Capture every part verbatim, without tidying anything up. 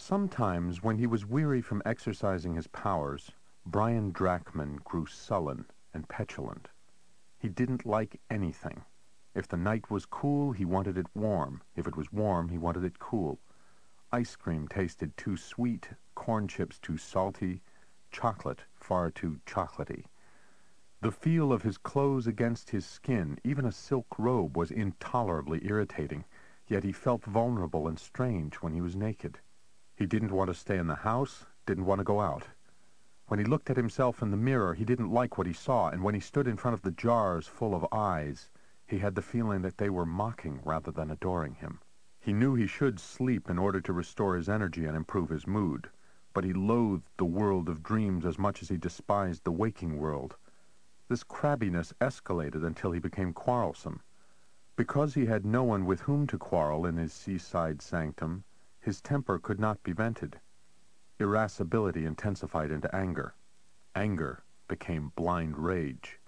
Sometimes, when he was weary from exercising his powers, Brian Drachman grew sullen and petulant. He didn't like anything. If the night was cool, he wanted it warm. If it was warm, he wanted it cool. Ice cream tasted too sweet, corn chips too salty, chocolate far too chocolatey. The feel of his clothes against his skin, even a silk robe, was intolerably irritating, yet he felt vulnerable and strange when he was naked. He didn't want to stay in the house, didn't want to go out. When he looked at himself in the mirror, he didn't like what he saw, and when he stood in front of the jars full of eyes, he had the feeling that they were mocking rather than adoring him. He knew he should sleep in order to restore his energy and improve his mood, but he loathed the world of dreams as much as he despised the waking world. This crabbiness escalated until he became quarrelsome. Because he had no one with whom to quarrel in his seaside sanctum, his temper could not be vented. Irascibility intensified into anger. Anger became blind rage.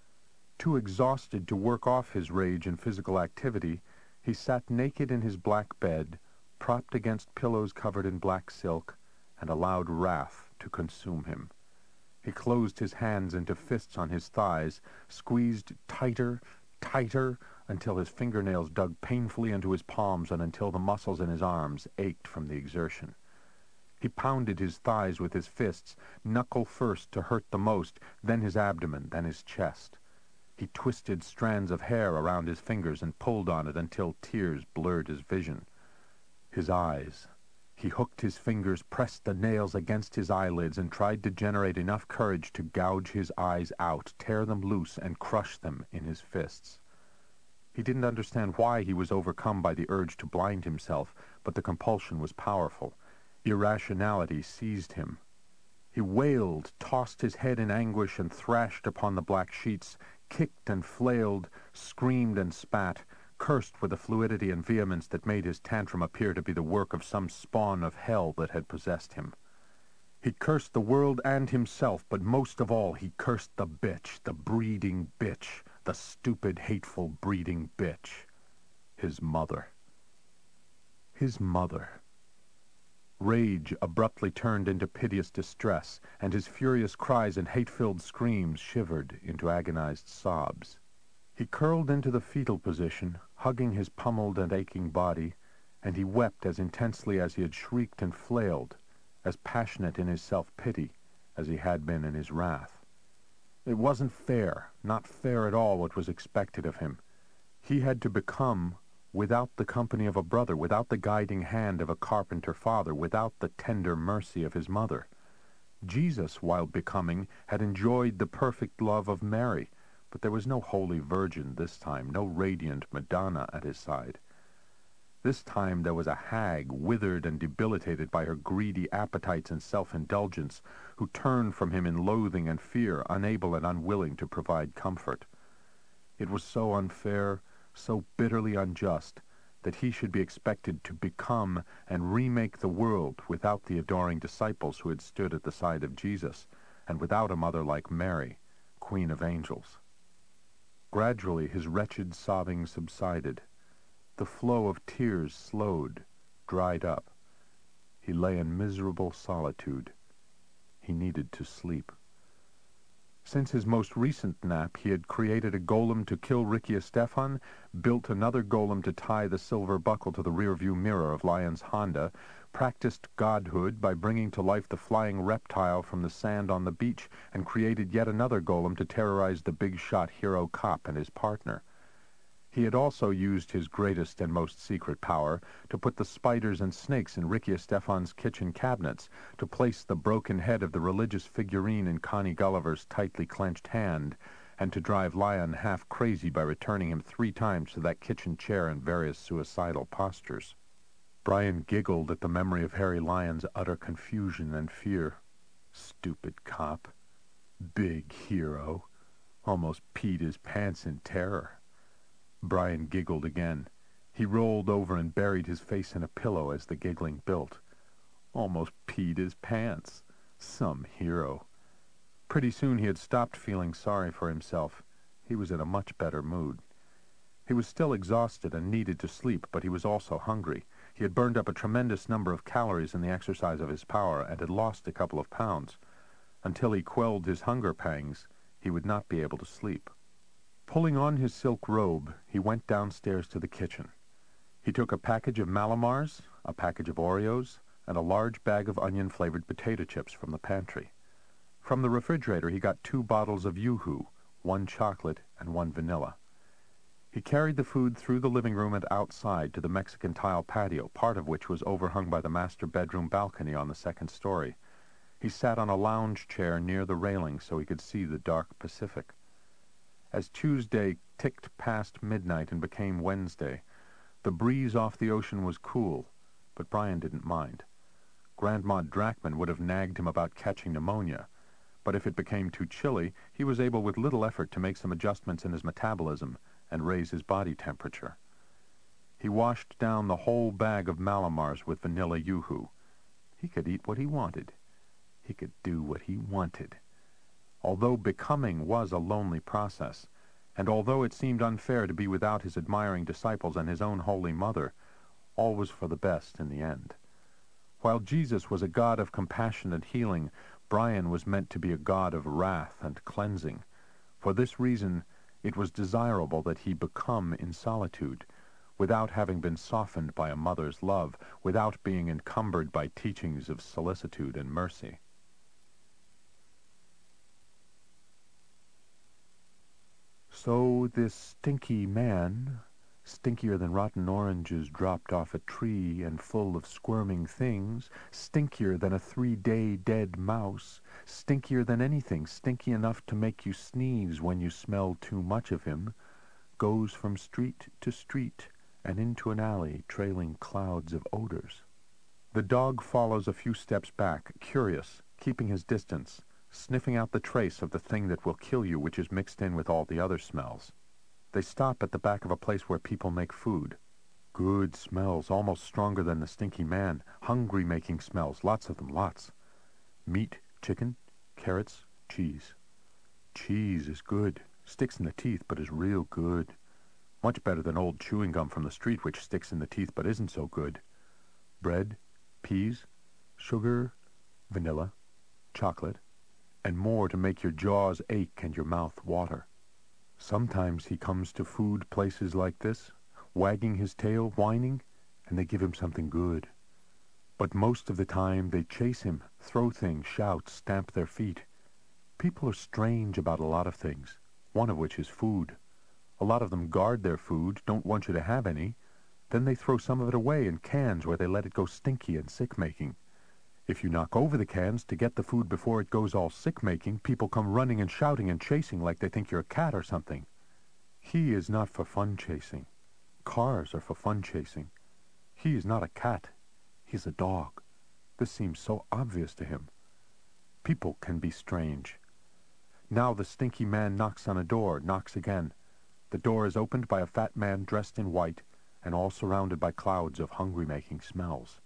Too exhausted to work off his rage in physical activity, he sat naked in his black bed, propped against pillows covered in black silk, and allowed wrath to consume him. He closed his hands into fists on his thighs, squeezed tighter, tighter, until his fingernails dug painfully into his palms and until the muscles in his arms ached from the exertion. He pounded his thighs with his fists, knuckle first to hurt the most, then his abdomen, then his chest. He twisted strands of hair around his fingers and pulled on it until tears blurred his vision. His eyes. He hooked his fingers, pressed the nails against his eyelids, and tried to generate enough courage to gouge his eyes out, tear them loose, and crush them in his fists. He didn't understand why he was overcome by the urge to blind himself, but the compulsion was powerful. Irrationality seized him. He wailed, tossed his head in anguish, and thrashed upon the black sheets, kicked and flailed, screamed and spat, cursed with a fluidity and vehemence that made his tantrum appear to be the work of some spawn of hell that had possessed him. He cursed the world and himself, but most of all he cursed the bitch, the breeding bitch, the stupid, hateful, breeding bitch. His mother. His mother. Rage abruptly turned into piteous distress, and his furious cries and hate-filled screams shivered into agonized sobs. He curled into the fetal position, hugging his pummeled and aching body, and he wept as intensely as he had shrieked and flailed, as passionate in his self-pity as he had been in his wrath. It wasn't fair, not fair at all what was expected of him. He had to become, without the company of a brother, without the guiding hand of a carpenter father, without the tender mercy of his mother. Jesus, while becoming, had enjoyed the perfect love of Mary, but there was no holy virgin this time, no radiant Madonna at his side. This time there was a hag, withered and debilitated by her greedy appetites and self-indulgence, who turned from him in loathing and fear, unable and unwilling to provide comfort. It was so unfair, so bitterly unjust, that he should be expected to become and remake the world without the adoring disciples who had stood at the side of Jesus, and without a mother like Mary, Queen of Angels. Gradually his wretched sobbing subsided. The flow of tears slowed, dried up. He lay in miserable solitude. He needed to sleep. Since his most recent nap, he had created a golem to kill Rickiestefan, built another golem to tie the silver buckle to the rearview mirror of Lyon's Honda, practiced godhood by bringing to life the flying reptile from the sand on the beach, and created yet another golem to terrorize the big-shot hero cop and his partner. He had also used his greatest and most secret power to put the spiders and snakes in Rickiestefan's kitchen cabinets, to place the broken head of the religious figurine in Connie Gulliver's tightly clenched hand, and to drive Lyon half crazy by returning him three times to that kitchen chair in various suicidal postures. Brian giggled at the memory of Harry Lyon's utter confusion and fear. Stupid cop. Big hero. Almost peed his pants in terror. Brian giggled again. He rolled over and buried his face in a pillow as the giggling built. Almost peed his pants. Some hero. Pretty soon he had stopped feeling sorry for himself. He was in a much better mood. He was still exhausted and needed to sleep, but he was also hungry. He had burned up a tremendous number of calories in the exercise of his power and had lost a couple of pounds. Until he quelled his hunger pangs, he would not be able to sleep. Pulling on his silk robe, he went downstairs to the kitchen. He took a package of Malamars, a package of Oreos, and a large bag of onion-flavored potato chips from the pantry. From the refrigerator he got two bottles of Yoo-Hoo, one chocolate and one vanilla. He carried the food through the living room and outside to the Mexican tile patio, part of which was overhung by the master bedroom balcony on the second story. He sat on a lounge chair near the railing so he could see the dark Pacific. As Tuesday ticked past midnight and became Wednesday, the breeze off the ocean was cool, but Brian didn't mind. Grandma Drachman would have nagged him about catching pneumonia, but if it became too chilly, he was able with little effort to make some adjustments in his metabolism and raise his body temperature. He washed down the whole bag of Malamars with vanilla Yoo-Hoo. He could eat what he wanted. He could do what he wanted. Although becoming was a lonely process, and although it seemed unfair to be without his admiring disciples and his own Holy Mother, all was for the best in the end. While Jesus was a God of compassion and healing, Brian was meant to be a God of wrath and cleansing. For this reason, it was desirable that he become in solitude, without having been softened by a mother's love, without being encumbered by teachings of solicitude and mercy. So this stinky man, stinkier than rotten oranges dropped off a tree and full of squirming things, stinkier than a three-day dead mouse, stinkier than anything, stinky enough to make you sneeze when you smell too much of him, goes from street to street and into an alley trailing clouds of odors. The dog follows a few steps back, curious, keeping his distance, sniffing out the trace of the thing that will kill you, which is mixed in with all the other smells. They stop at the back of a place where people make food. Good smells, almost stronger than the stinky man. Hungry-making smells, lots of them, lots. Meat, chicken, carrots, cheese. Cheese is good. Sticks in the teeth, but is real good. Much better than old chewing gum from the street, which sticks in the teeth but isn't so good. Bread, peas, sugar, vanilla, chocolate, and more to make your jaws ache and your mouth water. Sometimes he comes to food places like this, wagging his tail, whining, and they give him something good. But most of the time they chase him, throw things, shout, stamp their feet. People are strange about a lot of things, one of which is food. A lot of them guard their food, don't want you to have any. Then they throw some of it away in cans where they let it go stinky and sick-making. If you knock over the cans to get the food before it goes all sick-making, people come running and shouting and chasing like they think you're a cat or something. He is not for fun chasing. Cars are for fun chasing. He is not a cat. He's a dog. This seems so obvious to him. People can be strange. Now the stinky man knocks on a door, knocks again. The door is opened by a fat man dressed in white and all surrounded by clouds of hungry-making smells.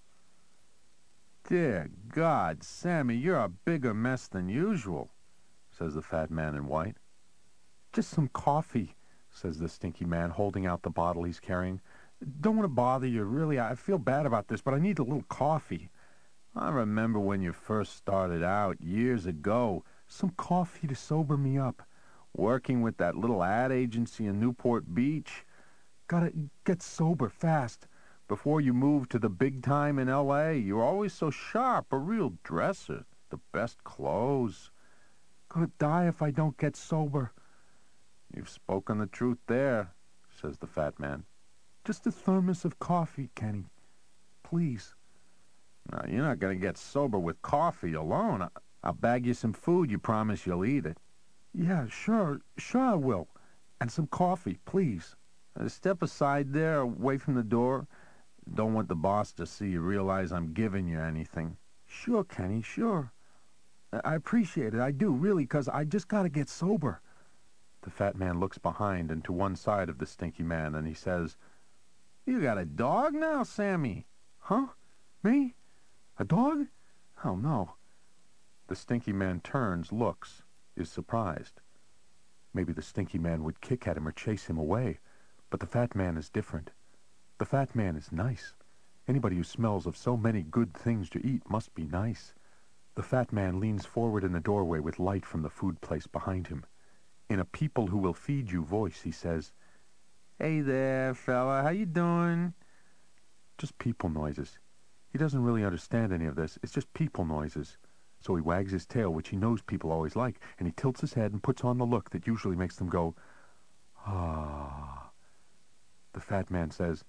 "Dear God, Sammy, you're a bigger mess than usual," says the fat man in white. "Just some coffee," says the stinky man, holding out the bottle he's carrying. "Don't want to bother you, really. I feel bad about this, but I need a little coffee. I remember when you first started out, years ago. Some coffee to sober me up. Working with that little ad agency in Newport Beach. Gotta get sober fast. Before you moved to the big time in L A, you were always so sharp, a real dresser, the best clothes. Gonna die if I don't get sober." "You've spoken the truth there," says the fat man. "Just a thermos of coffee, Kenny. Please." "Now, you're not going to get sober with coffee alone. I- I'll bag you some food. You promise you'll eat it." "Yeah, sure, sure I will. And some coffee, please." Uh, step aside there, away from the door. Don't want the boss to see you realize I'm giving you anything." "Sure, Kenny, sure. I appreciate it, I do, really, 'cause I just gotta get sober." The fat man looks behind and to one side of the stinky man, and he says, "You got a dog now, Sammy?" "Huh? Me? A dog? Oh, no." The stinky man turns, looks, is surprised. Maybe the stinky man would kick at him or chase him away, but the fat man is different. The fat man is nice. Anybody who smells of so many good things to eat must be nice. The fat man leans forward in the doorway with light from the food place behind him. In a people who will feed you voice, he says, "Hey there, fella, how you doing?" Just people noises. He doesn't really understand any of this. It's just people noises. So he wags his tail, which he knows people always like, and he tilts his head and puts on the look that usually makes them go, "Ah." The fat man says,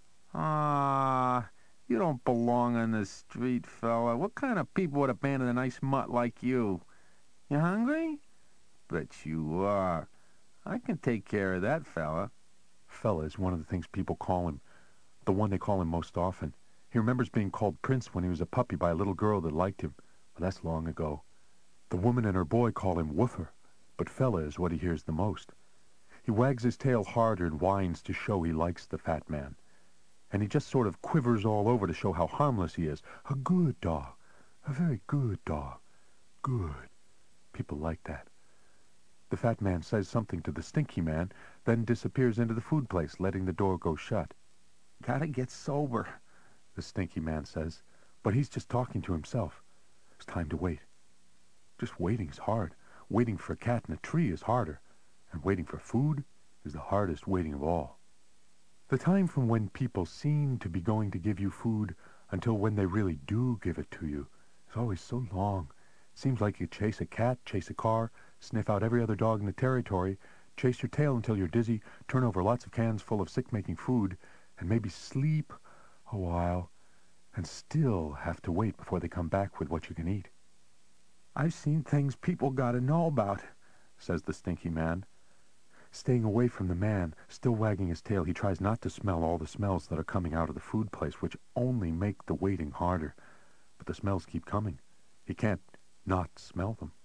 "Ah, you don't belong on the street, fella. What kind of people would abandon a nice mutt like you? You hungry? Bet you are. I can take care of that, fella." Fella is one of the things people call him, the one they call him most often. He remembers being called Prince when he was a puppy by a little girl that liked him, but that's long ago. The woman and her boy call him Woofer, but fella is what he hears the most. He wags his tail harder and whines to show he likes the fat man. And he just sort of quivers all over to show how harmless he is. A good dog. A very good dog. Good. People like that. The fat man says something to the stinky man, then disappears into the food place, letting the door go shut. "Gotta get sober," the stinky man says, but he's just talking to himself. It's time to wait. Just waiting's hard. Waiting for a cat in a tree is harder, and waiting for food is the hardest waiting of all. The time from when people seem to be going to give you food until when they really do give it to you is always so long. Seems like you chase a cat, chase a car, sniff out every other dog in the territory, chase your tail until you're dizzy, turn over lots of cans full of sick-making food, and maybe sleep a while, and still have to wait before they come back with what you can eat. "I've seen things people gotta know about," says the stinky man. Staying away from the man, still wagging his tail, he tries not to smell all the smells that are coming out of the food place, which only make the waiting harder. But the smells keep coming. He can't not smell them.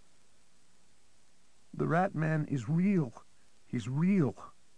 "The rat man is real. He's real."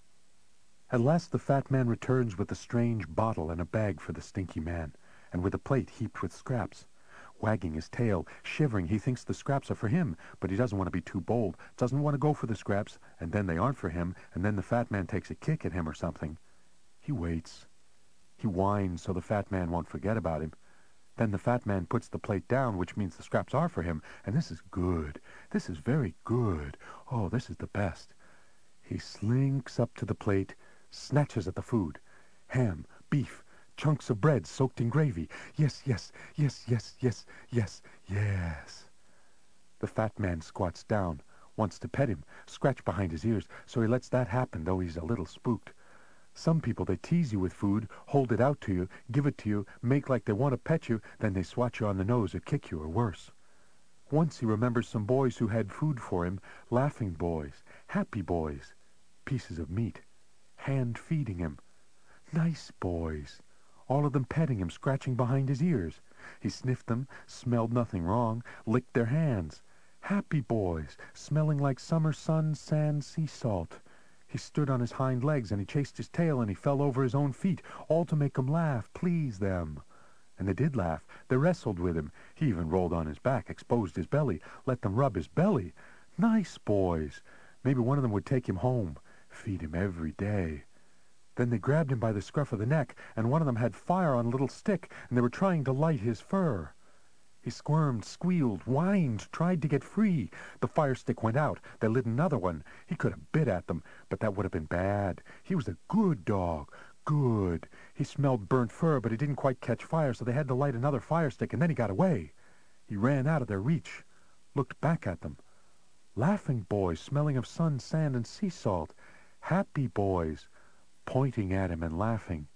At last the fat man returns with a strange bottle and a bag for the stinky man, and with a plate heaped with scraps. Wagging his tail, shivering, he thinks the scraps are for him, but he doesn't want to be too bold, doesn't want to go for the scraps, and then they aren't for him, and then the fat man takes a kick at him or something. He waits. He whines so the fat man won't forget about him. Then the fat man puts the plate down, which means the scraps are for him, and this is good. This is very good. Oh, this is the best. He slinks up to the plate, snatches at the food. Ham, beef, chunks of bread soaked in gravy. Yes, yes, yes, yes, yes, yes, yes. The fat man squats down, wants to pet him, scratch behind his ears, so he lets that happen, though he's a little spooked. Some people, they tease you with food, hold it out to you, give it to you, make like they want to pet you, then they swat you on the nose or kick you or worse. Once he remembers some boys who had food for him, laughing boys, happy boys, pieces of meat, hand feeding him. Nice boys, all of them petting him, scratching behind his ears. He sniffed them, smelled nothing wrong, licked their hands. Happy boys, smelling like summer sun, sand, sea salt. He stood on his hind legs, and he chased his tail, and he fell over his own feet, all to make them laugh, please them. And they did laugh. They wrestled with him. He even rolled on his back, exposed his belly, let them rub his belly. Nice boys. Maybe one of them would take him home, feed him every day. Then they grabbed him by the scruff of the neck, and one of them had fire on a little stick, and they were trying to light his fur. He squirmed, squealed, whined, tried to get free. The fire stick went out. They lit another one. He could have bit at them, but that would have been bad. He was a good dog. Good. He smelled burnt fur, but he didn't quite catch fire, so they had to light another fire stick, and then he got away. He ran out of their reach, looked back at them. Laughing boys, smelling of sun, sand, and sea salt. Happy boys, pointing at him and laughing.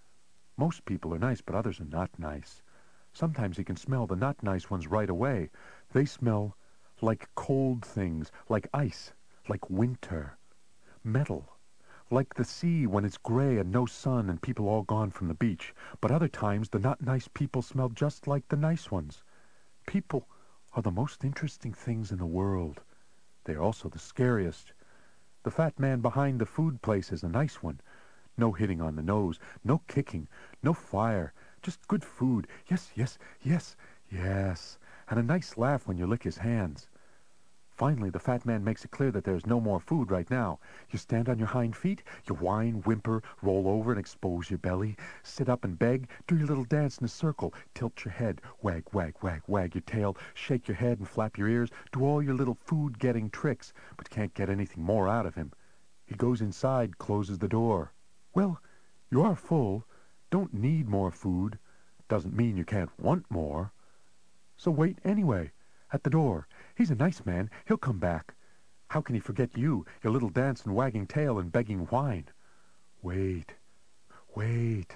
Most people are nice, but others are not nice. Sometimes he can smell the not nice ones right away. They smell like cold things, like ice, like winter, metal, like the sea when it's gray and no sun and people all gone from the beach. But other times the not nice people smell just like the nice ones. People are the most interesting things in the world. They are also the scariest. The fat man behind the food place is a nice one. No hitting on the nose, no kicking, no fire, just good food. Yes, yes, yes, yes. And a nice laugh when you lick his hands. Finally, the fat man makes it clear that there's no more food right now. You stand on your hind feet, you whine, whimper, roll over and expose your belly, sit up and beg, do your little dance in a circle, tilt your head, wag, wag, wag, wag your tail, shake your head and flap your ears, do all your little food-getting tricks, but can't get anything more out of him. He goes inside, closes the door. Well, you are full, don't need more food. Doesn't mean you can't want more. So wait anyway, at the door. He's a nice man. He'll come back. How can he forget you, your little dance and wagging tail and begging wine? Wait, wait,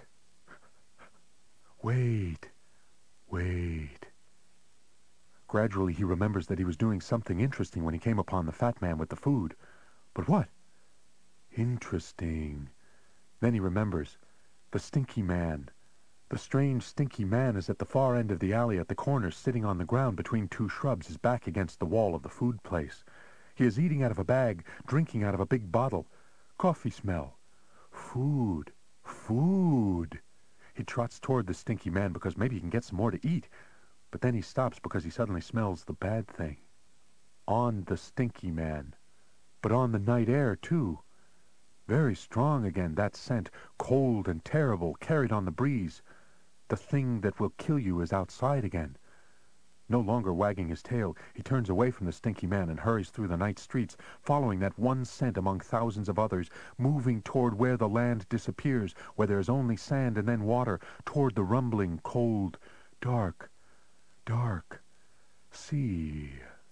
wait, wait. Gradually he remembers that he was doing something interesting when he came upon the fat man with the food. But what? Interesting. Then he remembers. The stinky man. The strange, stinky man is at the far end of the alley at the corner, sitting on the ground between two shrubs, his back against the wall of the food place. He is eating out of a bag, drinking out of a big bottle. Coffee smell. Food. Food. He trots toward the stinky man because maybe he can get some more to eat. But then he stops because he suddenly smells the bad thing. On the stinky man. But on the night air, too. Very strong again, that scent, cold and terrible, carried on the breeze. The thing that will kill you is outside again. No longer wagging his tail, he turns away from the stinky man and hurries through the night streets, following that one scent among thousands of others, moving toward where the land disappears, where there is only sand and then water, toward the rumbling, cold, dark, dark sea.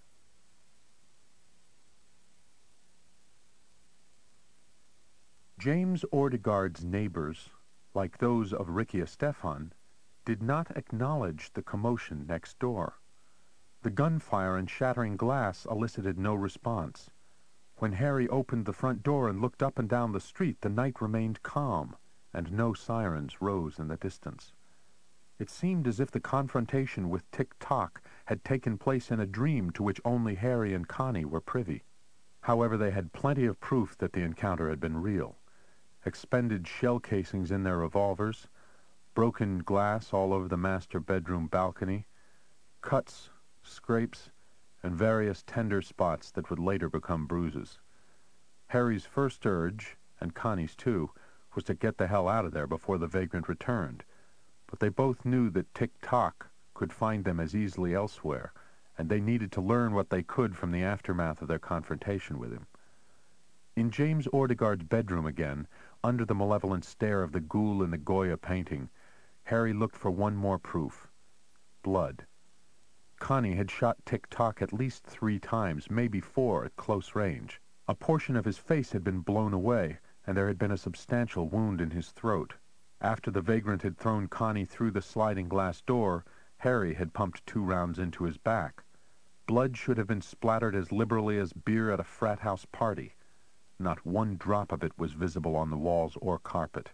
James Ordegaard's neighbors, like those of Rickia Stefan, did not acknowledge the commotion next door. The gunfire and shattering glass elicited no response. When Harry opened the front door and looked up and down the street, the night remained calm, and no sirens rose in the distance. It seemed as if the confrontation with Tick-Tock had taken place in a dream to which only Harry and Connie were privy. However, they had plenty of proof that the encounter had been real. Expended shell casings in their revolvers, broken glass all over the master bedroom balcony, cuts, scrapes, and various tender spots that would later become bruises. Harry's first urge, and Connie's too, was to get the hell out of there before the vagrant returned, but they both knew that Tick-Tock could find them as easily elsewhere, and they needed to learn what they could from the aftermath of their confrontation with him. In James Ordegaard's bedroom again, under the malevolent stare of the ghoul in the Goya painting, Harry looked for one more proof. Blood. Connie had shot Tick-Tock at least three times, maybe four, at close range. A portion of his face had been blown away, and there had been a substantial wound in his throat. After the vagrant had thrown Connie through the sliding glass door, Harry had pumped two rounds into his back. Blood should have been splattered as liberally as beer at a frat house party. Not one drop of it was visible on the walls or carpet.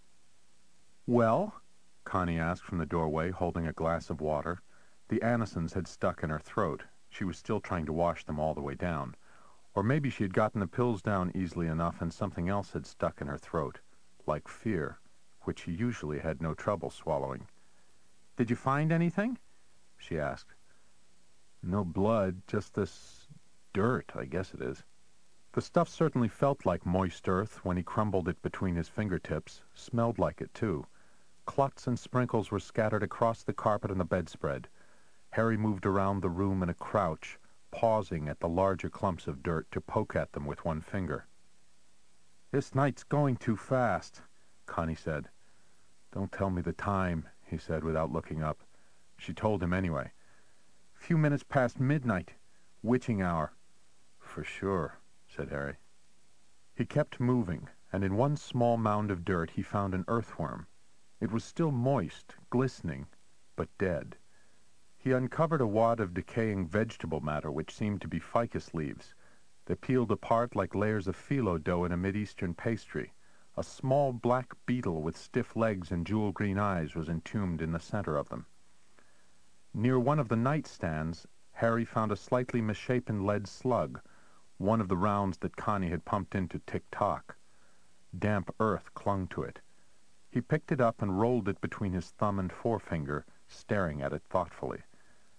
"Well?" Connie asked from the doorway, holding a glass of water. The anisons had stuck in her throat. She was still trying to wash them all the way down. Or maybe she had gotten the pills down easily enough and something else had stuck in her throat, like fear, which she usually had no trouble swallowing. "Did you find anything?" she asked. "No blood, just this dirt, I guess it is." The stuff certainly felt like moist earth when he crumbled it between his fingertips, smelled like it, too. Clots and sprinkles were scattered across the carpet and the bedspread. Harry moved around the room in a crouch, pausing at the larger clumps of dirt to poke at them with one finger. "This night's going too fast," Connie said. "Don't tell me the time," he said without looking up. She told him anyway. "Few minutes past midnight. Witching hour." "For sure," said Harry. He kept moving, and in one small mound of dirt he found an earthworm. It was still moist, glistening, but dead. He uncovered a wad of decaying vegetable matter which seemed to be ficus leaves. They peeled apart like layers of phyllo dough in a Mid-Eastern pastry. A small black beetle with stiff legs and jewel-green eyes was entombed in the center of them. Near one of the nightstands, Harry found a slightly misshapen lead slug, one of the rounds that Connie had pumped into Tick-Tock. Damp earth clung to it. He picked it up and rolled it between his thumb and forefinger, staring at it thoughtfully.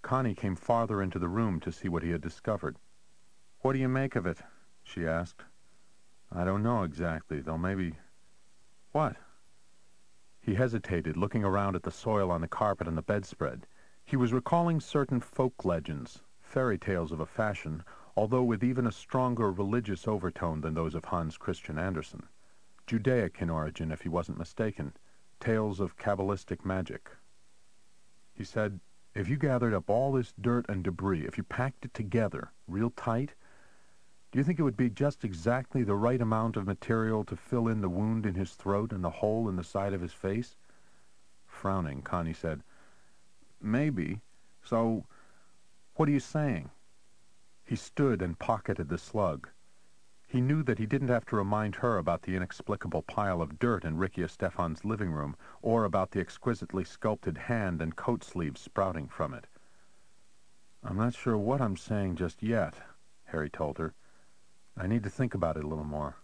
Connie came farther into the room to see what he had discovered. "What do you make of it?" she asked. "I don't know exactly, though maybe—" "What?" He hesitated, looking around at the soil on the carpet and the bedspread. He was recalling certain folk legends, fairy tales of a fashion, although with even a stronger religious overtone than those of Hans Christian Andersen. Judaic in origin, if he wasn't mistaken. Tales of Kabbalistic magic. He said, "If you gathered up all this dirt and debris, if you packed it together real tight, do you think it would be just exactly the right amount of material to fill in the wound in his throat and the hole in the side of his face?" Frowning, Connie said, "Maybe. So, what are you saying?" He stood and pocketed the slug. He knew that he didn't have to remind her about the inexplicable pile of dirt in Ricky Estefan's living room, or about the exquisitely sculpted hand and coat sleeves sprouting from it. "I'm not sure what I'm saying just yet," Harry told her. "I need to think about it a little more."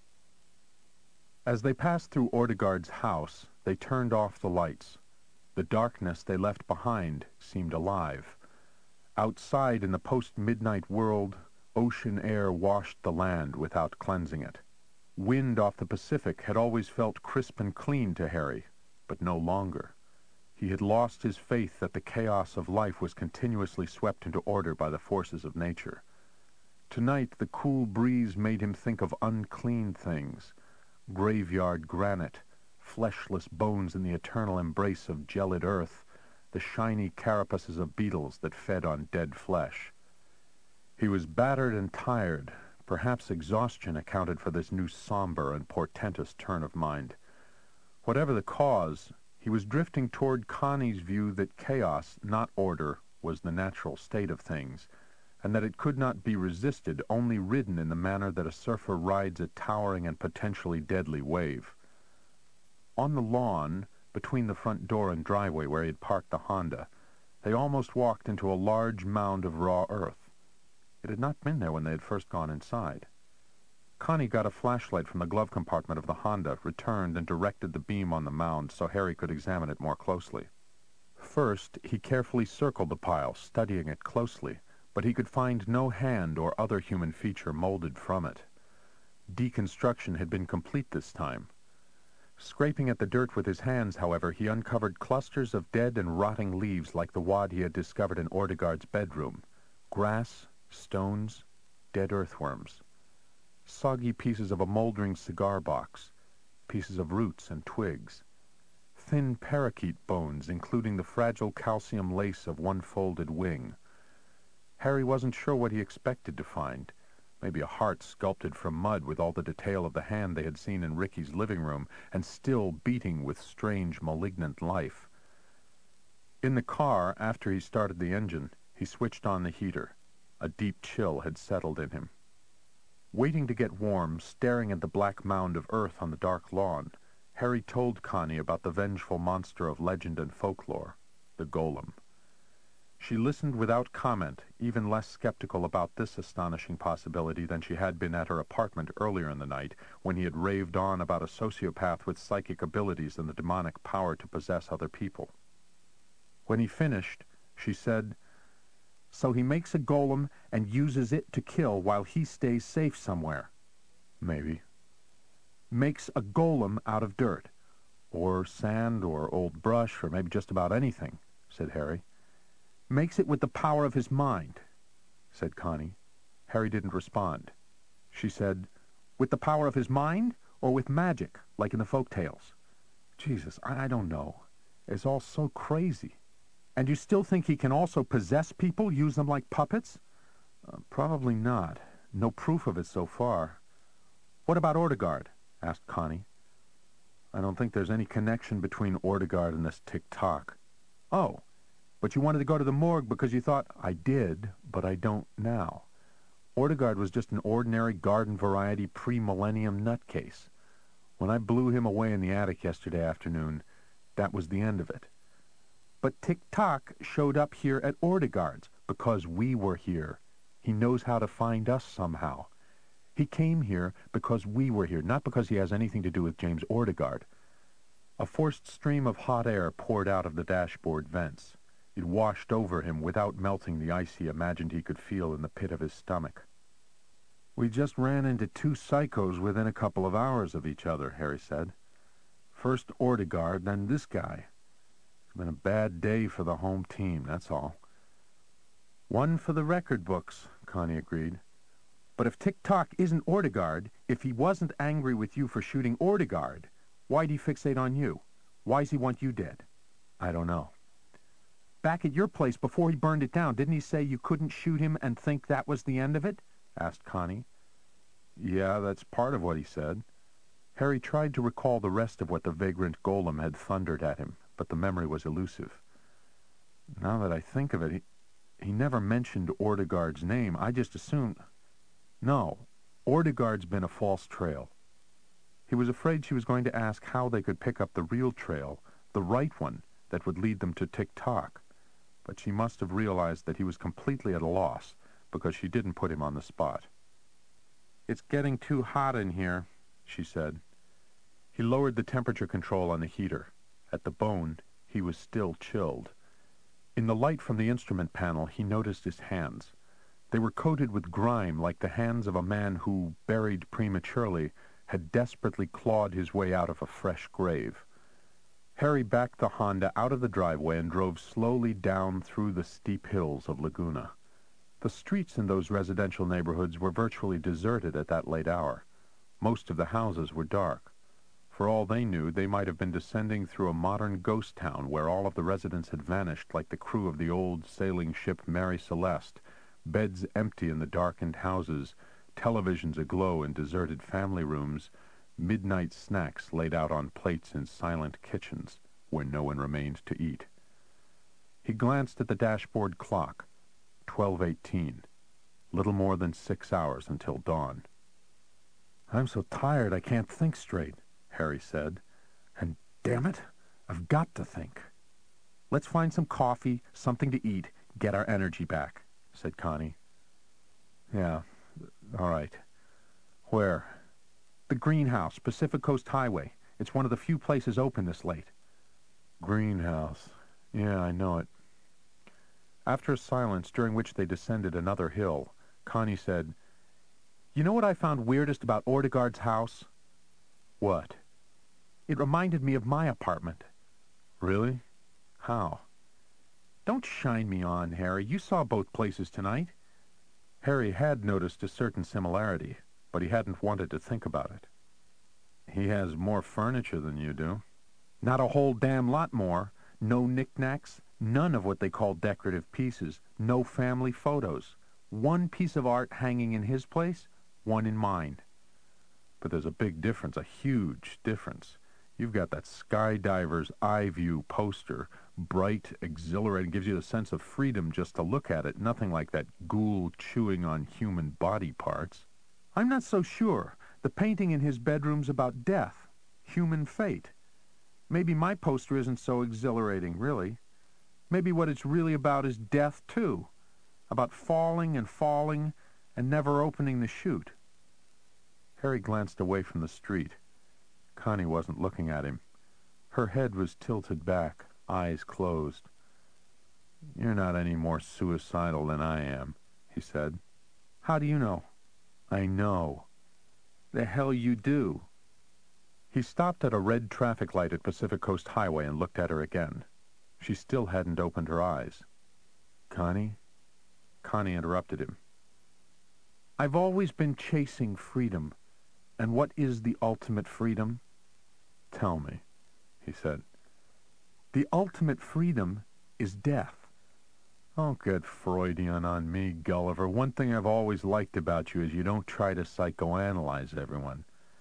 As they passed through Ordegaard's house, they turned off the lights. The darkness they left behind seemed alive. Outside in the post-midnight world, ocean air washed the land without cleansing it. Wind off the Pacific had always felt crisp and clean to Harry, but no longer. He had lost his faith that the chaos of life was continuously swept into order by the forces of nature. Tonight the cool breeze made him think of unclean things, graveyard granite, fleshless bones in the eternal embrace of gelid earth, the shiny carapaces of beetles that fed on dead flesh. He was battered and tired. Perhaps exhaustion accounted for this new somber and portentous turn of mind. Whatever the cause, he was drifting toward Connie's view that chaos, not order, was the natural state of things, and that it could not be resisted, only ridden in the manner that a surfer rides a towering and potentially deadly wave. On the lawn, between the front door and driveway where he had parked the Honda, they almost walked into a large mound of raw earth. It had not been there when they had first gone inside. Connie got a flashlight from the glove compartment of the Honda, returned, and directed the beam on the mound so Harry could examine it more closely. First, he carefully circled the pile, studying it closely, but he could find no hand or other human feature molded from it. Deconstruction had been complete this time. Scraping at the dirt with his hands, however, he uncovered clusters of dead and rotting leaves like the wad he had discovered in Ordegaard's bedroom. Grass, stones, dead earthworms. Soggy pieces of a moldering cigar box, pieces of roots and twigs. Thin parakeet bones, including the fragile calcium lace of one folded wing. Harry wasn't sure what he expected to find. Maybe a heart sculpted from mud with all the detail of the hand they had seen in Ricky's living room, and still beating with strange, malignant life. In the car, after he started the engine, he switched on the heater. A deep chill had settled in him. Waiting to get warm, staring at the black mound of earth on the dark lawn, Harry told Connie about the vengeful monster of legend and folklore, the golem. She listened without comment, even less skeptical about this astonishing possibility than she had been at her apartment earlier in the night, when he had raved on about a sociopath with psychic abilities and the demonic power to possess other people. When he finished, she said, "So he makes a golem and uses it to kill while he stays safe somewhere." "Maybe." "Makes a golem out of dirt. Or sand, or old brush, or maybe just about anything," said Harry. "Makes it with the power of his mind," said Connie. Harry didn't respond. She said, "With the power of his mind, or with magic, like in the folk tales?" "Jesus, I, I don't know. It's all so crazy." "And you still think he can also possess people, use them like puppets?" Uh, probably not. No proof of it so far." "What about Ordegaard?" asked Connie. "I don't think there's any connection between Ordegaard and this Tick-Tock." "Oh. But you wanted to go to the morgue because you thought—" "I did, but I don't now. Ordegaard was just an ordinary garden-variety pre-millennium nutcase. When I blew him away in the attic yesterday afternoon, that was the end of it." "But Tick-Tock showed up here at Ordegaard's because we were here. He knows how to find us somehow. He came here because we were here, not because he has anything to do with James Ordegaard." A forced stream of hot air poured out of the dashboard vents. It washed over him without melting the ice he imagined he could feel in the pit of his stomach. "We just ran into two psychos within a couple of hours of each other," Harry said. "First Ordegaard, then this guy. It's been a bad day for the home team, that's all." "One for the record books," Connie agreed. "But if Tick-Tock isn't Ordegaard, if he wasn't angry with you for shooting Ordegaard, why'd he fixate on you? Why's he want you dead?" "I don't know." "Back at your place before he burned it down, didn't he say you couldn't shoot him and think that was the end of it?" asked Connie. "Yeah, that's part of what he said." Harry tried to recall the rest of what the vagrant golem had thundered at him, but the memory was elusive. "Now that I think of it, he, he never mentioned Ordegaard's name. I just assumed—" "No, Ordegaard's been a false trail." He was afraid she was going to ask how they could pick up the real trail, the right one, that would lead them to Tick-Tock. But she must have realized that he was completely at a loss, because she didn't put him on the spot. "It's getting too hot in here," she said. He lowered the temperature control on the heater. At the bone, he was still chilled. In the light from the instrument panel, he noticed his hands. They were coated with grime like the hands of a man who, buried prematurely, had desperately clawed his way out of a fresh grave. Harry backed the Honda out of the driveway and drove slowly down through the steep hills of Laguna. The streets in those residential neighborhoods were virtually deserted at that late hour. Most of the houses were dark. For all they knew, they might have been descending through a modern ghost town where all of the residents had vanished like the crew of the old sailing ship Mary Celeste, beds empty in the darkened houses, televisions aglow in deserted family rooms, midnight snacks laid out on plates in silent kitchens where no one remained to eat. He glanced at the dashboard clock. twelve eighteen. Little more than six hours until dawn. "I'm so tired I can't think straight," Harry said. "And damn it, I've got to think." "Let's find some coffee, something to eat, get our energy back," said Connie. "Yeah, all right. Where?" "The Greenhouse, Pacific Coast Highway. It's one of the few places open this late." "Greenhouse. Yeah, I know it." After a silence during which they descended another hill, Connie said, "You know what I found weirdest about Ordegaard's house?" "What?" "It reminded me of my apartment." "Really? How?" "Don't shine me on, Harry. You saw both places tonight." Harry had noticed a certain similarity, but he hadn't wanted to think about it. "He has more furniture than you do." "Not a whole damn lot more. No knickknacks, none of what they call decorative pieces, no family photos. One piece of art hanging in his place, one in mine." "But there's a big difference, a huge difference. You've got that skydiver's eye view poster, bright, exhilarating, gives you a sense of freedom just to look at it, nothing like that ghoul chewing on human body parts." "I'm not so sure. The painting in his bedroom's about death, human fate. Maybe my poster isn't so exhilarating, really. Maybe what it's really about is death, too. About falling and falling and never opening the chute." Harry glanced away from the street. Connie wasn't looking at him. Her head was tilted back, eyes closed. "You're not any more suicidal than I am," he said. "How do you know?" "I know." "The hell you do." He stopped at a red traffic light at Pacific Coast Highway and looked at her again. She still hadn't opened her eyes. "Connie?" Connie interrupted him. "I've always been chasing freedom. And what is the ultimate freedom?" "Tell me," he said. "The ultimate freedom is death." "Don't get Freudian on me, Gulliver. One thing I've always liked about you is you don't try to psychoanalyze everyone."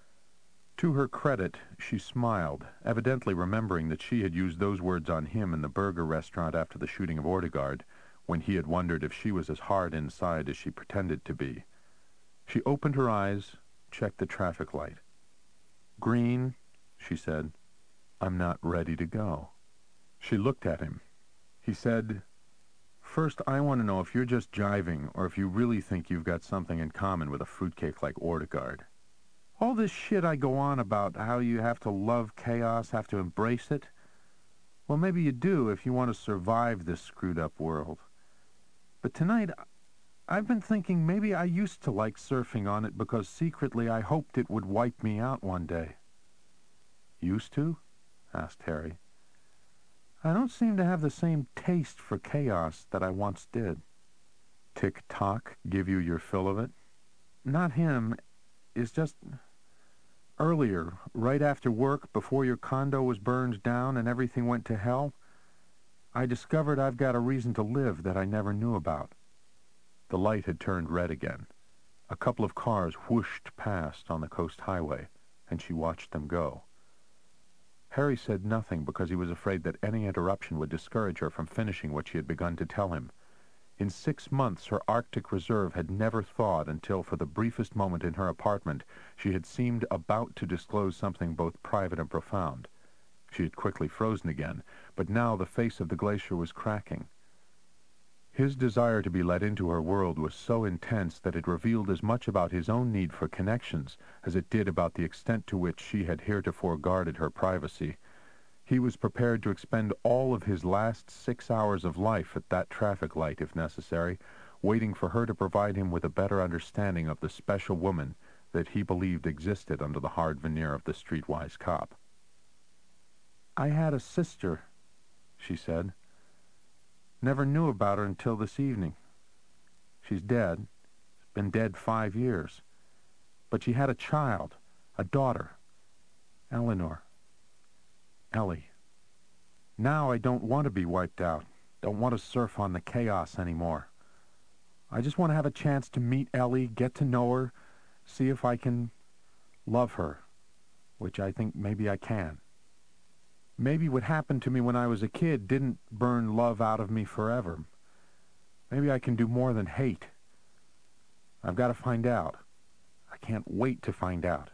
To her credit, she smiled, evidently remembering that she had used those words on him in the burger restaurant after the shooting of Ordegaard, when he had wondered if she was as hard inside as she pretended to be. She opened her eyes, checked the traffic light. "Green," she said. "I'm not ready to go." She looked at him. He said, "First, I want to know if you're just jiving or if you really think you've got something in common with a fruitcake like Ordegaard. All this shit I go on about, how you have to love chaos, have to embrace it. Well, maybe you do if you want to survive this screwed-up world. But tonight, I've been thinking maybe I used to like surfing on it because secretly I hoped it would wipe me out one day. Used to? Asked Harry. I don't seem to have the same taste for chaos that I once did. Tick-tock give you your fill of it? Not him. It's just... Earlier, right after work, before your condo was burned down and everything went to hell, I discovered I've got a reason to live that I never knew about. The light had turned red again. A couple of cars whooshed past on the coast highway, and she watched them go. Harry said nothing because he was afraid that any interruption would discourage her from finishing what she had begun to tell him. In six months her Arctic reserve had never thawed until, for the briefest moment in her apartment, she had seemed about to disclose something both private and profound. She had quickly frozen again, but now the face of the glacier was cracking. His desire to be let into her world was so intense that it revealed as much about his own need for connections as it did about the extent to which she had heretofore guarded her privacy. He was prepared to expend all of his last six hours of life at that traffic light, if necessary, waiting for her to provide him with a better understanding of the special woman that he believed existed under the hard veneer of the streetwise cop. I had a sister, she said. Never knew about her until this evening. She's dead. Been dead five years. But she had a child, a daughter, Eleanor. Ellie. Now I don't want to be wiped out. Don't want to surf on the chaos anymore. I just want to have a chance to meet Ellie, get to know her, see if I can love her, which I think maybe I can. Maybe what happened to me when I was a kid didn't burn love out of me forever. Maybe I can do more than hate. I've got to find out. I can't wait to find out.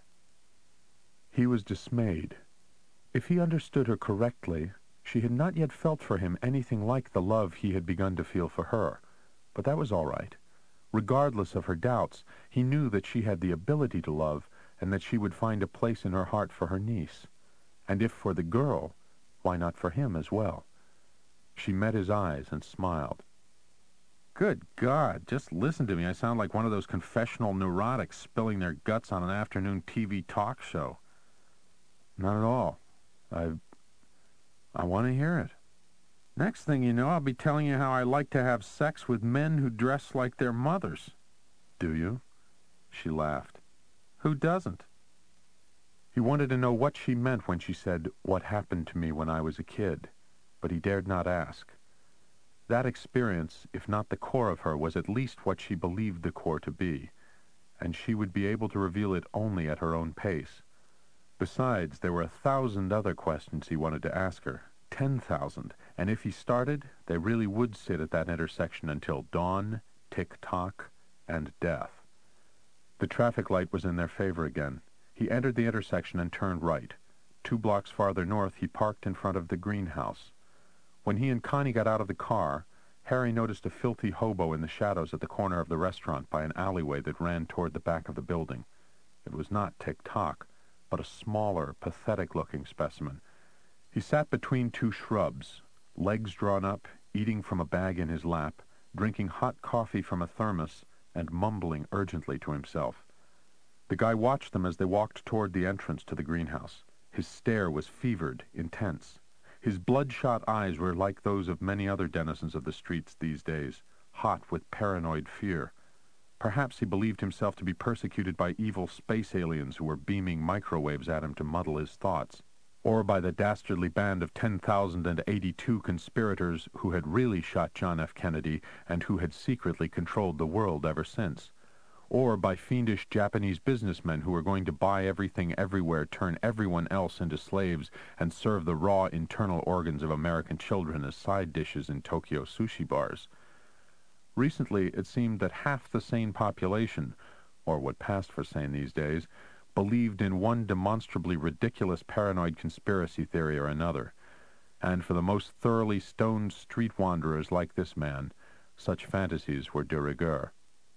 He was dismayed. If he understood her correctly, she had not yet felt for him anything like the love he had begun to feel for her. But that was all right. Regardless of her doubts, he knew that she had the ability to love, and that she would find a place in her heart for her niece. And if for the girl, why not for him as well? She met his eyes and smiled. Good God, just listen to me. I sound like one of those confessional neurotics spilling their guts on an afternoon T V talk show. Not at all. I... I want to hear it. Next thing you know, I'll be telling you how I like to have sex with men who dress like their mothers. Do you? She laughed. Who doesn't? He wanted to know what she meant when she said, "What happened to me when I was a kid," but he dared not ask. That experience, if not the core of her, was at least what she believed the core to be, and she would be able to reveal it only at her own pace. Besides, there were a thousand other questions he wanted to ask her, ten thousand, and if he started, they really would sit at that intersection until dawn, tick-tock, and death. The traffic light was in their favor again. He entered the intersection and turned right. Two blocks farther north, he parked in front of the greenhouse. When he and Connie got out of the car, Harry noticed a filthy hobo in the shadows at the corner of the restaurant by an alleyway that ran toward the back of the building. It was not Tick-Tock, but a smaller, pathetic-looking specimen. He sat between two shrubs, legs drawn up, eating from a bag in his lap, drinking hot coffee from a thermos, and mumbling urgently to himself. The guy watched them as they walked toward the entrance to the greenhouse. His stare was fevered, intense. His bloodshot eyes were like those of many other denizens of the streets these days, hot with paranoid fear. Perhaps he believed himself to be persecuted by evil space aliens who were beaming microwaves at him to muddle his thoughts, or by the dastardly band of ten thousand eighty-two conspirators who had really shot John F. Kennedy and who had secretly controlled the world ever since, or by fiendish Japanese businessmen who were going to buy everything everywhere, turn everyone else into slaves, and serve the raw internal organs of American children as side dishes in Tokyo sushi bars. Recently, it seemed that half the sane population, or what passed for sane these days, believed in one demonstrably ridiculous paranoid conspiracy theory or another, and for the most thoroughly stoned street wanderers like this man, such fantasies were de rigueur.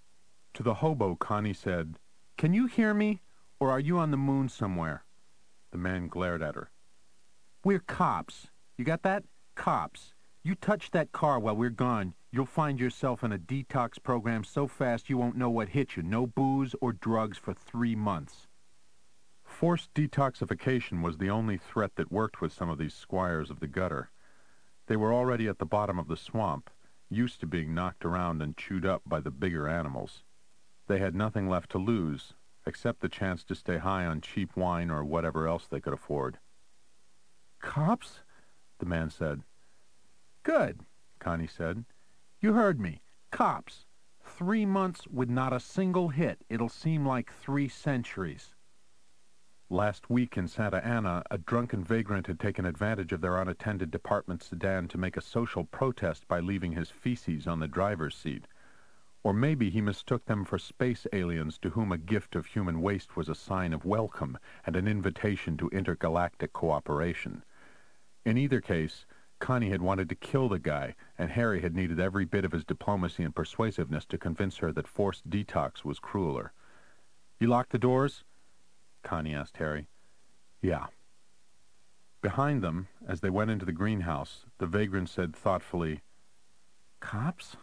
To the hobo, Connie said, "Can you hear me, or are you on the moon somewhere?" The man glared at her. "We're cops. You got that? Cops, you touch that car while we're gone, you'll find yourself in a detox program so fast you won't know what hit you. No booze or drugs for three months. Forced detoxification was the only threat that worked with some of these squires of the gutter. They were already at the bottom of the swamp, used to being knocked around and chewed up by the bigger animals. They had nothing left to lose, except the chance to stay high on cheap wine or whatever else they could afford. Cops? The man said. Good, Connie said. You heard me. Cops. Three months with not a single hit. It'll seem like three centuries. Last week in Santa Ana, a drunken vagrant had taken advantage of their unattended department sedan to make a social protest by leaving his feces on the driver's seat. Or maybe he mistook them for space aliens to whom a gift of human waste was a sign of welcome and an invitation to intergalactic cooperation. In either case, Connie had wanted to kill the guy, and Harry had needed every bit of his diplomacy and persuasiveness to convince her that forced detox was crueler. "You locked the doors?" Connie asked Harry. "Yeah." Behind them, as they went into the greenhouse, the vagrant said thoughtfully, "Cops?"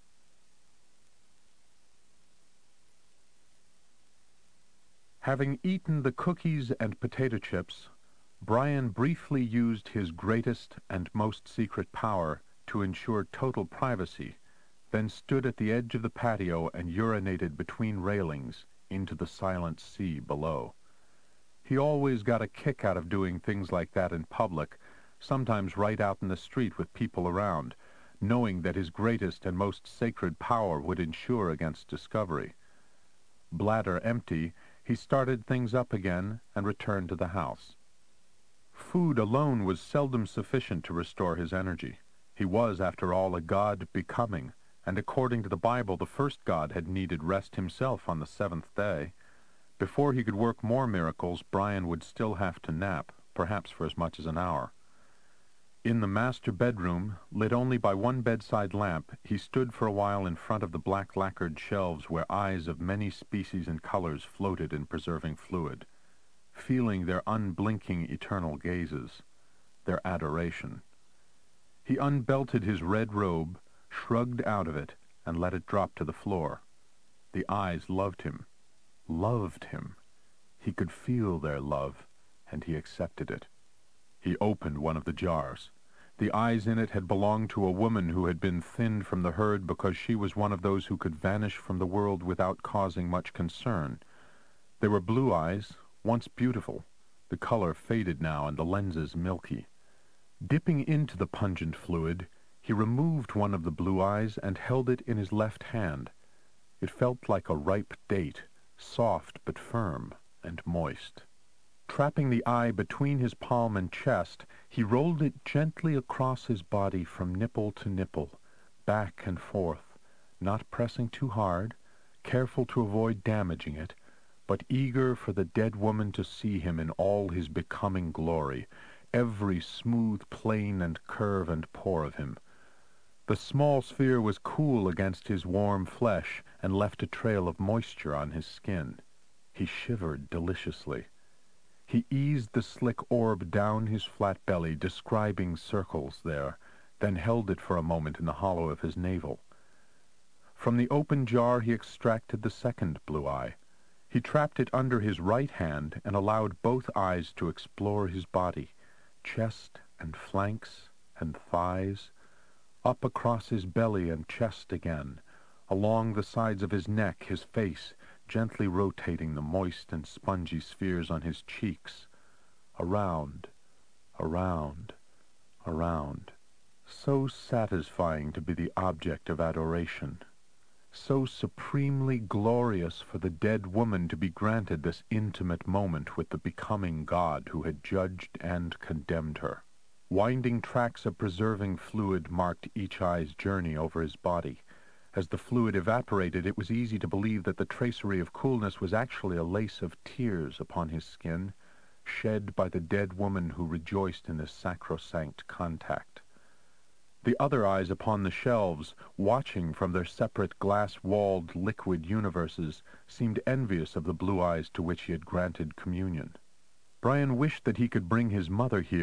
Having eaten the cookies and potato chips, Brian briefly used his greatest and most secret power to ensure total privacy, then stood at the edge of the patio and urinated between railings into the silent sea below. He always got a kick out of doing things like that in public, sometimes right out in the street with people around, knowing that his greatest and most sacred power would ensure against discovery. Bladder empty, he started things up again and returned to the house. Food alone was seldom sufficient to restore his energy. He was, after all, a god becoming, and according to the Bible, the first god had needed rest himself on the seventh day. Before he could work more miracles, Brian would still have to nap, perhaps for as much as an hour. In the master bedroom, lit only by one bedside lamp, he stood for a while in front of the black lacquered shelves where eyes of many species and colors floated in preserving fluid, feeling their unblinking eternal gazes, their adoration. He unbelted his red robe, shrugged out of it, and let it drop to the floor. The eyes loved him, loved him. He could feel their love, and he accepted it. He opened one of the jars. The eyes in it had belonged to a woman who had been thinned from the herd because she was one of those who could vanish from the world without causing much concern. They were blue eyes, once beautiful, the color faded now and the lenses milky. Dipping into the pungent fluid, he removed one of the blue eyes and held it in his left hand. It felt like a ripe date, soft but firm and moist. Trapping the eye between his palm and chest, he rolled it gently across his body from nipple to nipple, back and forth, not pressing too hard, careful to avoid damaging it, but eager for the dead woman to see him in all his becoming glory, every smooth plane and curve and pore of him. The small sphere was cool against his warm flesh and left a trail of moisture on his skin. He shivered deliciously. He eased the slick orb down his flat belly, describing circles there, then held it for a moment in the hollow of his navel. From the open jar he extracted the second blue eye. He trapped it under his right hand and allowed both eyes to explore his body, chest and flanks and thighs, up across his belly and chest again, along the sides of his neck, his face, gently rotating the moist and spongy spheres on his cheeks, around, around, around. So satisfying to be the object of adoration, so supremely glorious for the dead woman to be granted this intimate moment with the becoming God who had judged and condemned her. Winding tracks of preserving fluid marked each eye's journey over his body. As the fluid evaporated, it was easy to believe that the tracery of coolness was actually a lace of tears upon his skin, shed by the dead woman who rejoiced in this sacrosanct contact. The other eyes upon the shelves, watching from their separate glass-walled liquid universes, seemed envious of the blue eyes to which he had granted communion. Brian wished that he could bring his mother here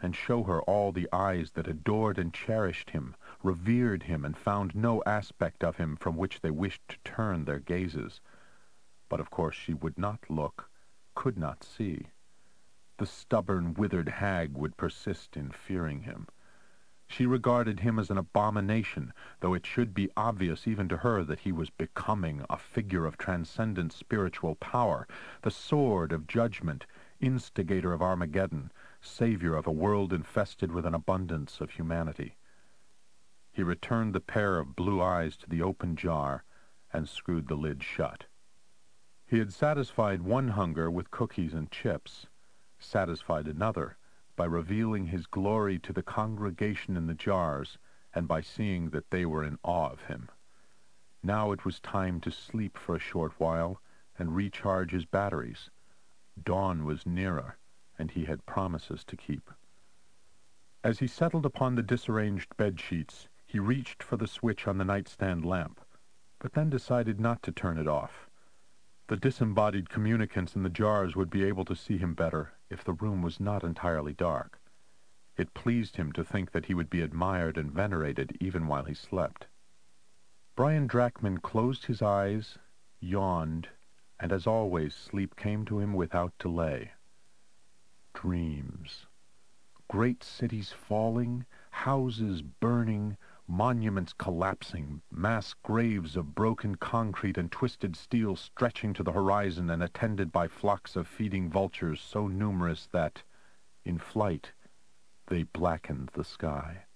and show her all the eyes that adored and cherished him, revered him, and found no aspect of him from which they wished to turn their gazes. But of course she would not look, could not see. The stubborn, withered hag would persist in fearing him. She regarded him as an abomination, though it should be obvious even to her that he was becoming a figure of transcendent spiritual power, the sword of judgment, instigator of Armageddon, savior of a world infested with an abundance of humanity. He returned the pair of blue eyes to the open jar and screwed the lid shut. He had satisfied one hunger with cookies and chips, satisfied another by revealing his glory to the congregation in the jars and by seeing that they were in awe of him. Now it was time to sleep for a short while and recharge his batteries. Dawn was nearer, and he had promises to keep. As he settled upon the disarranged bed-sheets, he reached for the switch on the nightstand lamp, but then decided not to turn it off. The disembodied communicants in the jars would be able to see him better if the room was not entirely dark. It pleased him to think that he would be admired and venerated even while he slept. Brian Drachman closed his eyes, yawned, and as always sleep came to him without delay. Dreams. Great cities falling, houses burning, monuments collapsing, mass graves of broken concrete and twisted steel stretching to the horizon and attended by flocks of feeding vultures so numerous that, in flight, they blackened the sky.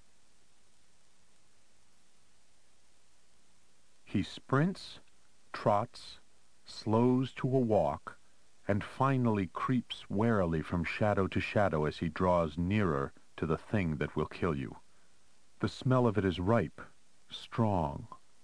He sprints, trots, slows to a walk, and finally creeps warily from shadow to shadow as he draws nearer to the thing that will kill you. The smell of it is ripe, strong,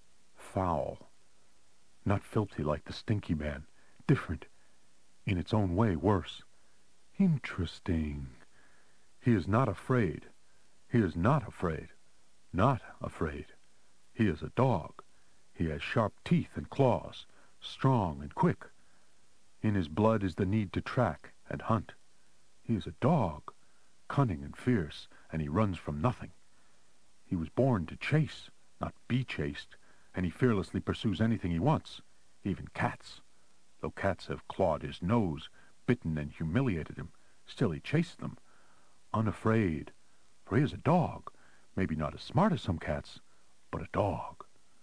foul. Not filthy like the stinky man. Different. In its own way, worse. Interesting. He is not afraid. He is not afraid. Not afraid. He is a dog. He has sharp teeth and claws, strong and quick. In his blood is the need to track and hunt. He is a dog, cunning and fierce, and he runs from nothing. He was born to chase, not be chased, and he fearlessly pursues anything he wants, even cats. Though cats have clawed his nose, bitten and humiliated him, still he chased them, unafraid, for he is a dog, maybe not as smart as some cats, but a dog.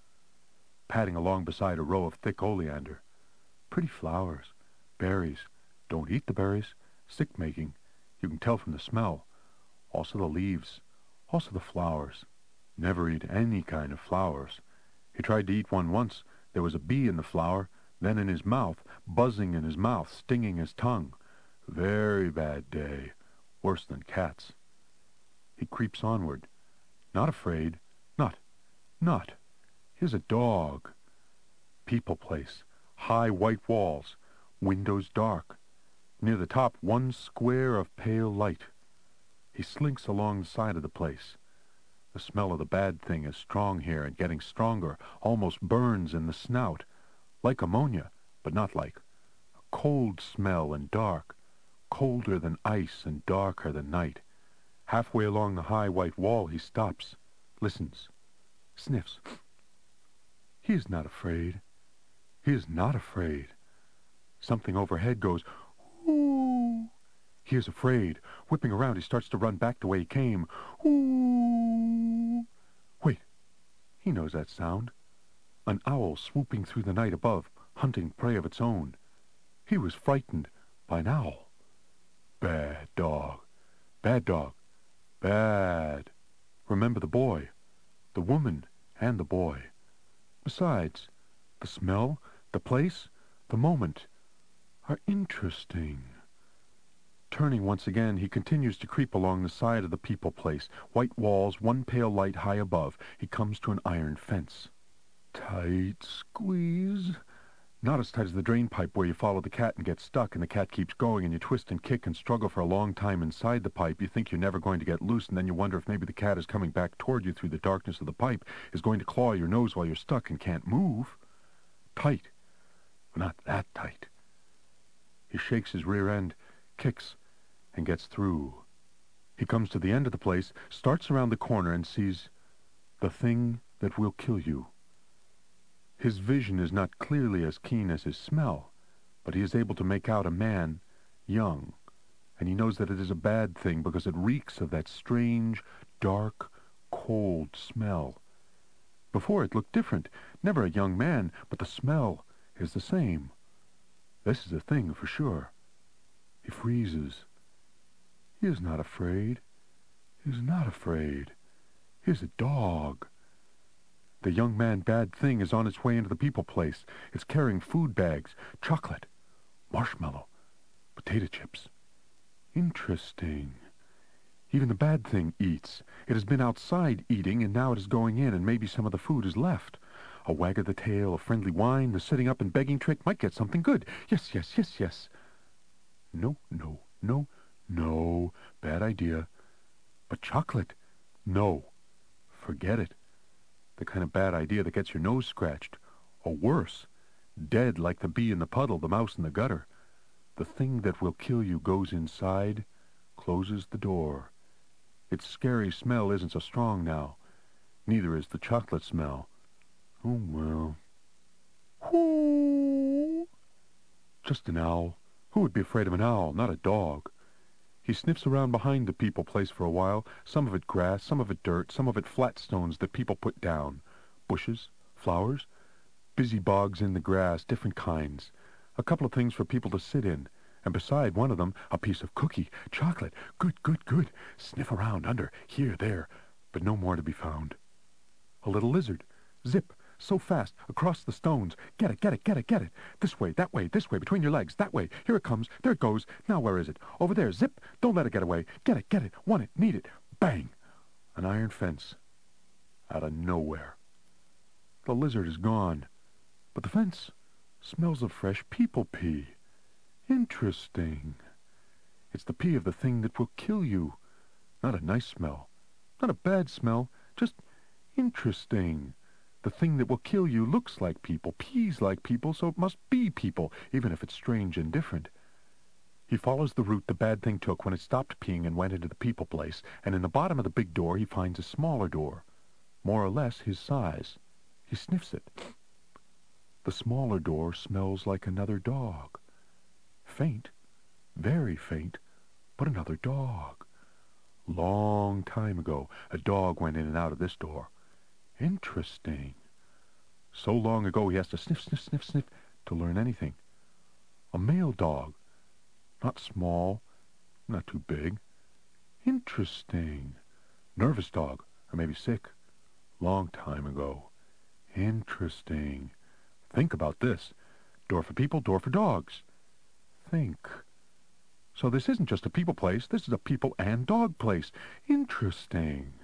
Padding along beside a row of thick oleander. Pretty flowers, berries. Don't eat the berries, sick-making. You can tell from the smell. Also the leaves, also the flowers. Never eat any kind of flowers. He tried to eat one once. There was a bee in the flower, then in his mouth, buzzing in his mouth, stinging his tongue. Very bad day. Worse than cats. He creeps onward. Not afraid. Not. Not. Here's a dog. People place. High white walls. Windows dark. Near the top, one square of pale light. He slinks along the side of the place. The smell of the bad thing is strong here and getting stronger, almost burns in the snout. Like ammonia, but not like. A cold smell and dark. Colder than ice and darker than night. Halfway along the high white wall he stops, listens, sniffs. He is not afraid. He is not afraid. Something overhead goes, ooh. He is afraid. Whipping around, he starts to run back the way he came. Ooh. Wait. He knows that sound. An owl swooping through the night above, hunting prey of its own. He was frightened by an owl. Bad dog. Bad dog. Bad. Remember the boy, the woman, and the boy. Besides, the smell, the place, the moment are interesting. Turning once again, he continues to creep along the side of the people place. White walls, one pale light high above. He comes to an iron fence. Tight squeeze. Not as tight as the drain pipe where you follow the cat and get stuck and the cat keeps going and you twist and kick and struggle for a long time inside the pipe. You think you're never going to get loose and then you wonder if maybe the cat is coming back toward you through the darkness of the pipe, is going to claw your nose while you're stuck and can't move. Tight. But not that tight. He shakes his rear end, kicks, and gets through. He comes to the end of the place, starts around the corner, and sees the thing that will kill you. His vision is not clearly as keen as his smell, but he is able to make out a man, young, and he knows that it is a bad thing because it reeks of that strange, dark, cold smell. Before it looked different, never a young man, but the smell is the same. This is a thing for sure. He freezes. He is not afraid. He is not afraid. He is a dog. The young man bad thing is on its way into the people place. It's carrying food bags, chocolate, marshmallow, potato chips. Interesting. Even the bad thing eats. It has been outside eating, and now it is going in, and maybe some of the food is left. A wag of the tail, a friendly whine, the sitting up and begging trick might get something good. Yes, yes, yes, yes. No, no, no, no. Bad idea. But chocolate? No. Forget it. The kind of bad idea that gets your nose scratched. Or worse, dead like the bee in the puddle, the mouse in the gutter. The thing that will kill you goes inside, closes the door. Its scary smell isn't so strong now. Neither is the chocolate smell. Oh, well. Whoo! Just an owl. Who would be afraid of an owl, not a dog? He sniffs around behind the people place for a while, some of it grass, some of it dirt, some of it flat stones that people put down. Bushes, flowers, busy bogs in the grass, different kinds. A couple of things for people to sit in, and beside one of them, a piece of cookie, chocolate. Good, good, good. Sniff around, under, here, there, but no more to be found. A little lizard. Zip, so fast, across the stones. Get it, get it, get it, get it. This way, that way, this way, between your legs, that way. Here it comes, there it goes. Now where is it? Over there, zip. Don't let it get away. Get it, get it, want it, need it. Bang! An iron fence. Out of nowhere. The lizard is gone, but the fence smells of fresh people pee. Interesting. It's the pee of the thing that will kill you. Not a nice smell. Not a bad smell. Just interesting. The thing that will kill you looks like people, pees like people, so it must be people, even if it's strange and different. He follows the route the bad thing took when it stopped peeing and went into the people place, and in the bottom of the big door he finds a smaller door, more or less his size. He sniffs it. The smaller door smells like another dog. Faint, very faint, but another dog. Long time ago, a dog went in and out of this door. Interesting. So long ago he has to sniff, sniff, sniff, sniff to learn anything. A male dog. Not small, not too big. Interesting. Nervous dog, or maybe sick. Long time ago. Interesting. Think about this. Door for people, door for dogs. Think. So this isn't just a people place, this is a people and dog place. Interesting.